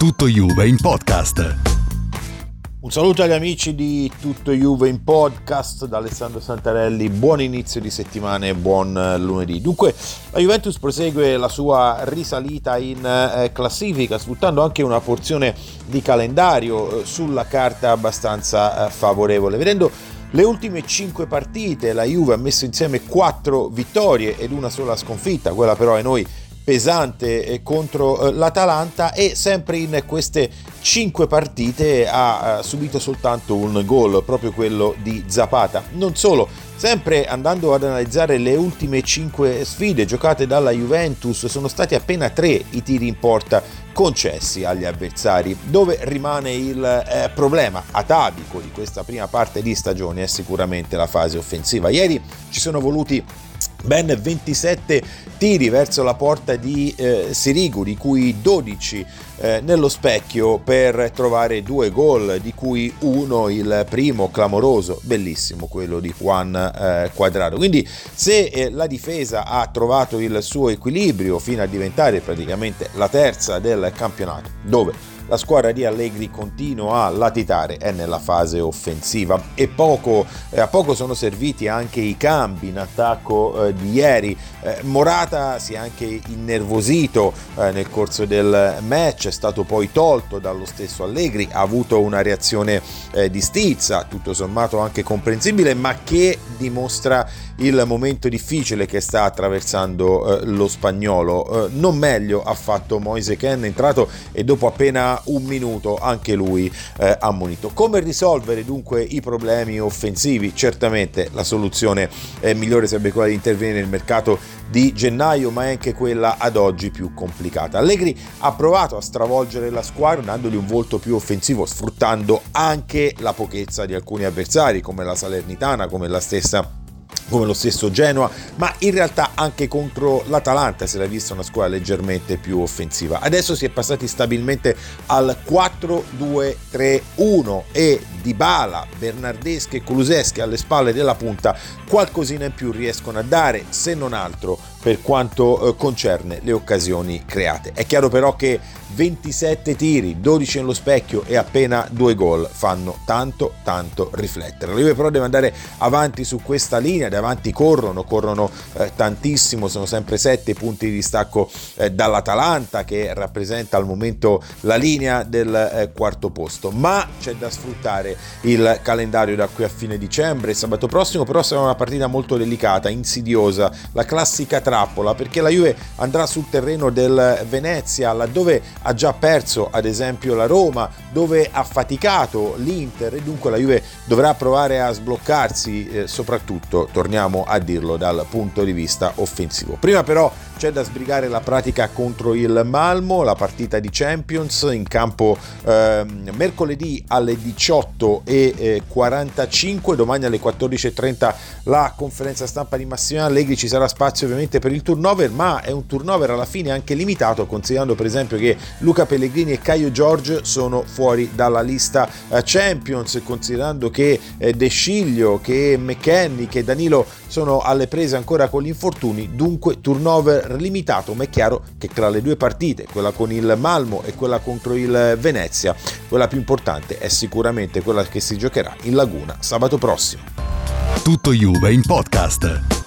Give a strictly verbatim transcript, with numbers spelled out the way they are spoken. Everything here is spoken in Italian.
Tutto Juve in podcast. Un saluto agli amici di Tutto Juve in podcast da Alessandro Santarelli, buon inizio di settimana e buon lunedì. Dunque la Juventus prosegue la sua risalita in eh, classifica sfruttando anche una porzione di calendario eh, sulla carta abbastanza eh, favorevole. Vedendo le ultime cinque partite la Juve ha messo insieme quattro vittorie ed una sola sconfitta, quella però è noi pesante contro l'Atalanta, e sempre in queste cinque partite ha subito soltanto un gol, proprio quello di Zapata. Non solo, sempre andando ad analizzare le ultime cinque sfide giocate dalla Juventus, sono stati appena tre i tiri in porta concessi agli avversari. Dove rimane il eh, problema atavico di questa prima parte di stagione è sicuramente la fase offensiva. Ieri ci sono voluti ben ventisette tiri verso la porta di eh, Sirigu, di cui dodici eh, nello specchio, per trovare due gol, di cui uno, il primo clamoroso, bellissimo, quello di Juan eh, Cuadrado. Quindi se eh, la difesa ha trovato il suo equilibrio fino a diventare praticamente la terza del campionato, dove la squadra di Allegri continua a latitare è nella fase offensiva, e poco, eh, a poco sono serviti anche i cambi in attacco eh, di ieri. eh, Morata si è anche innervosito eh, nel corso del match, è stato poi tolto dallo stesso Allegri, ha avuto una reazione eh, di stizza, tutto sommato anche comprensibile, ma che dimostra il momento difficile che sta attraversando eh, lo spagnolo. Eh, non meglio ha fatto Moise Kean, entrato e dopo appena un minuto anche lui eh, ammonito. Come risolvere dunque i problemi offensivi? Certamente la soluzione eh, migliore sarebbe quella di intervenire nel mercato di gennaio, ma è anche quella ad oggi più complicata. Allegri ha provato a stravolgere la squadra dandogli un volto più offensivo, sfruttando anche la pochezza di alcuni avversari come la Salernitana, come la stessa come lo stesso Genoa, ma in realtà anche contro l'Atalanta si era vista una squadra leggermente più offensiva. Adesso si è passati stabilmente al quattro due tre uno e Dybala, Bernardeschi e Kulusevski alle spalle della punta qualcosina in più riescono a dare, se non altro per quanto eh, concerne le occasioni create. È chiaro però che ventisette tiri, dodici nello specchio e appena due gol fanno tanto tanto riflettere. La Juve però deve andare avanti su questa linea, davanti corrono, corrono eh, tantissimo, sono sempre sette punti di distacco eh, dall'Atalanta, che rappresenta al momento la linea del eh, quarto posto, ma c'è da sfruttare il calendario da qui a fine dicembre. Sabato prossimo però sarà una partita molto delicata, insidiosa, la classica trappola, perché la Juve andrà sul terreno del Venezia, laddove ha già perso ad esempio la Roma, dove ha faticato l'Inter, e dunque la Juve dovrà provare a sbloccarsi, eh, soprattutto, torniamo a dirlo, dal punto di vista offensivo. Prima però c'è da sbrigare la pratica contro il Malmo, la partita di Champions in campo eh, mercoledì alle diciotto e quarantacinque, domani alle quattordici e trenta la conferenza stampa di Massimiliano Allegri. Ci sarà spazio ovviamente per il turnover, ma è un turnover alla fine anche limitato, considerando per esempio che Luca Pellegrini e Caio George sono fuori dalla lista eh, Champions, considerando che eh, De Sciglio, che McKennie, che Danilo sono alle prese ancora con gli infortuni. Dunque turnover limitato, ma è chiaro che tra le due partite, quella con il Malmo e quella contro il Venezia, quella più importante è sicuramente quella che si giocherà in Laguna sabato prossimo. Tutto Juve in podcast.